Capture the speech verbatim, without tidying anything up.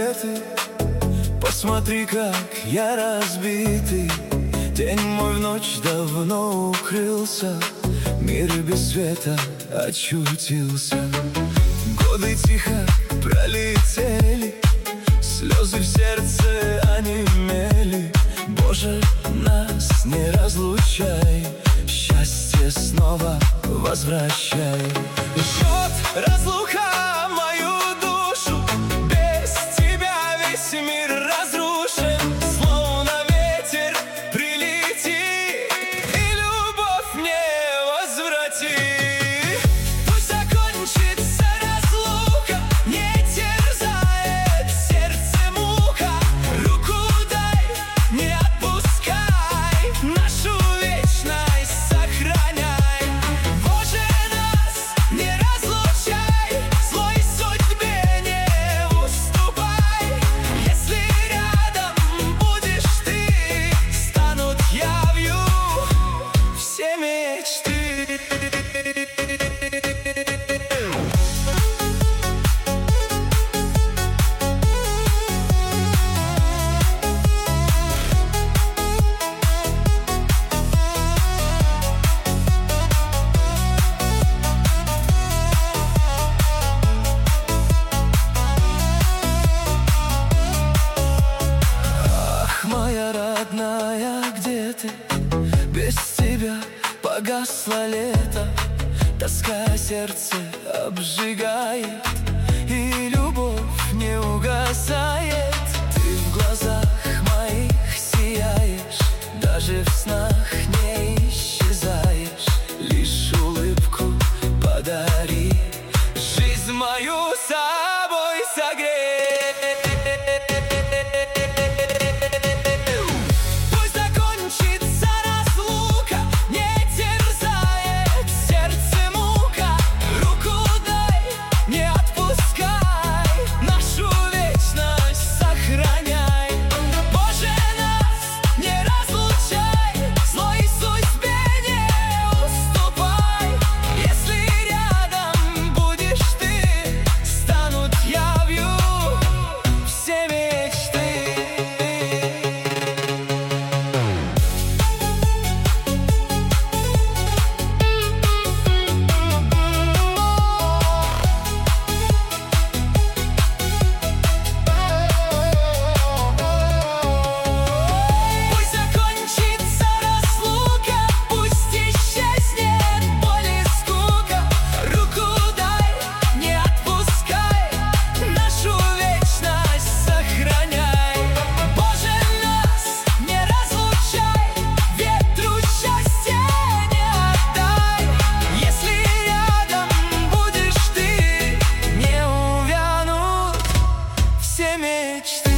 рассветы. Посмотри, как я разбитый. День мой в ночь давно укрылся, мир без света очутился. Годы тихо пролетели, слезы в сердце онемели. Боже, нас не разлучай, счастье снова возвращай. Жжет разлука мою душу, без тебя весь мир разрушен. Словно ветер прилети и любовь мне возврати. Пусть закончится разлука, не терзает сердце мука. Руку дай, не отпускай, нашу вечность сохраняй. Боже, нас не разлучай, злой судьбе не уступай. Если рядом будешь ты, станут явью все мечты. Моя родная, где ты? Без тебя погасло лето, тоска сердце обжигает, и любовь не угасает. Ты в глазах моих сияешь, даже в снах не исчезаешь. Лишь улыбку подари, жизнь мою собой согрей. Мечты.